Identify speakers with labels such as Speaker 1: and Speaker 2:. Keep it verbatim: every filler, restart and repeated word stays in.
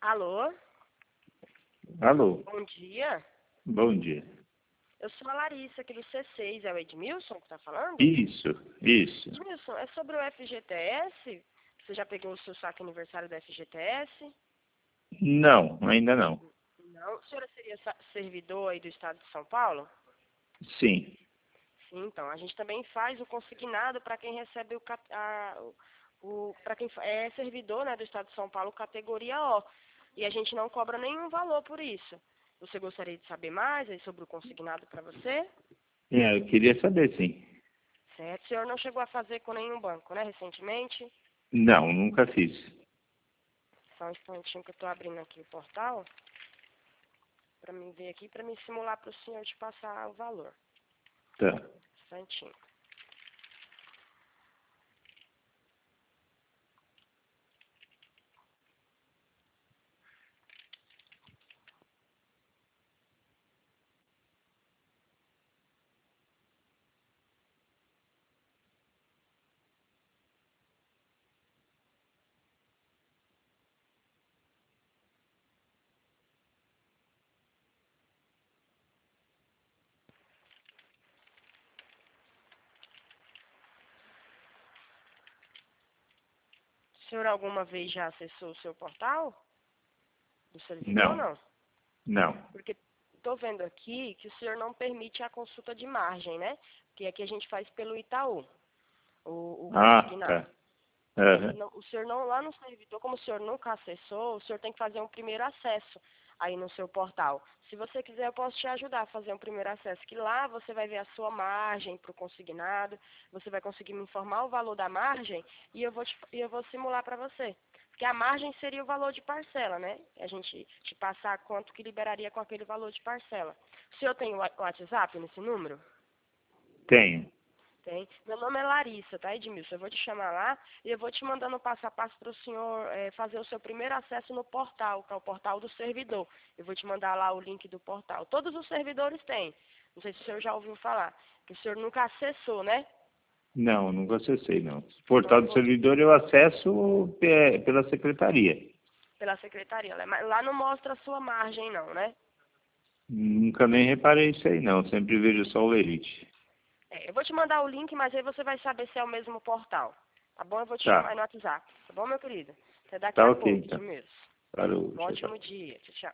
Speaker 1: Alô?
Speaker 2: Alô,
Speaker 1: Bom dia.
Speaker 2: bom dia.
Speaker 1: Eu sou a Larissa, aqui do C seis. É o Edmilson que está falando?
Speaker 2: Isso, isso.
Speaker 1: Edmilson, é sobre o F G T S? Você já pegou o seu saque aniversário do F G T S?
Speaker 2: Não, ainda não.
Speaker 1: Não. A senhora seria sa- servidor aí do estado de São Paulo?
Speaker 2: Sim.
Speaker 1: Sim, então. A gente também faz o consignado para quem recebe o... cat- a- o o para quem fa- é servidor, né, do estado de São Paulo, categoria O. E a gente não cobra nenhum valor por isso. Você gostaria de saber mais aí sobre o consignado para você?
Speaker 2: É, eu queria saber, sim.
Speaker 1: Certo. O senhor não chegou a fazer com nenhum banco, né, recentemente?
Speaker 2: Não, nunca fiz.
Speaker 1: Só um instantinho que eu estou abrindo aqui o portal para me ver aqui, para me simular para o senhor te passar o valor.
Speaker 2: Tá.
Speaker 1: Um instantinho. O senhor alguma vez já acessou o seu portal do servidor ou
Speaker 2: Não,
Speaker 1: não?
Speaker 2: não.
Speaker 1: Porque estou vendo aqui que o senhor não permite a consulta de margem, né? Que aqui a gente faz pelo Itaú, o, o
Speaker 2: Ah,
Speaker 1: consignado.
Speaker 2: tá.
Speaker 1: Aí
Speaker 2: Aham.
Speaker 1: não- o senhor não, lá no servidor, como o senhor nunca acessou, o senhor tem que fazer um primeiro acesso aí no seu portal. Se você quiser, eu posso te ajudar a fazer um primeiro acesso, que lá você vai ver a sua margem para o consignado, você vai conseguir me informar o valor da margem e eu vou, te, e eu vou simular para você. Porque a margem seria o valor de parcela, né? A gente te passar quanto que liberaria com aquele valor de parcela. O senhor tem o wa- WhatsApp nesse número?
Speaker 2: Tenho.
Speaker 1: Tem. Meu nome é Larissa, tá, Edmilson? Eu vou te chamar lá e eu vou te mandando passo a passo para o senhor eh, fazer o seu primeiro acesso no portal, que é o portal do servidor. Eu vou te mandar lá o link do portal. Todos os servidores têm. Não sei se o senhor já ouviu falar. Que o senhor nunca acessou, né?
Speaker 2: Não, nunca acessei, não.
Speaker 1: Então
Speaker 2: Portal
Speaker 1: eu
Speaker 2: do
Speaker 1: vou
Speaker 2: servidor eu acesso é, pela secretaria.
Speaker 1: pela secretaria. Lá- Mas lá não mostra a sua margem, não, né?
Speaker 2: Nunca nem reparei isso aí, não. Sempre vejo só o Lerite.
Speaker 1: É, eu vou te mandar o link, mas aí você vai saber se é o mesmo portal. Tá bom? Eu vou te chamar aí
Speaker 2: Tá.
Speaker 1: no WhatsApp. Tá bom, meu querido? Até daqui
Speaker 2: Tá
Speaker 1: a
Speaker 2: ok,
Speaker 1: pouco,
Speaker 2: então.
Speaker 1: Edmilson.
Speaker 2: Parou.
Speaker 1: Um
Speaker 2: Tchau, tchau.
Speaker 1: ótimo dia. Tchau, tchau.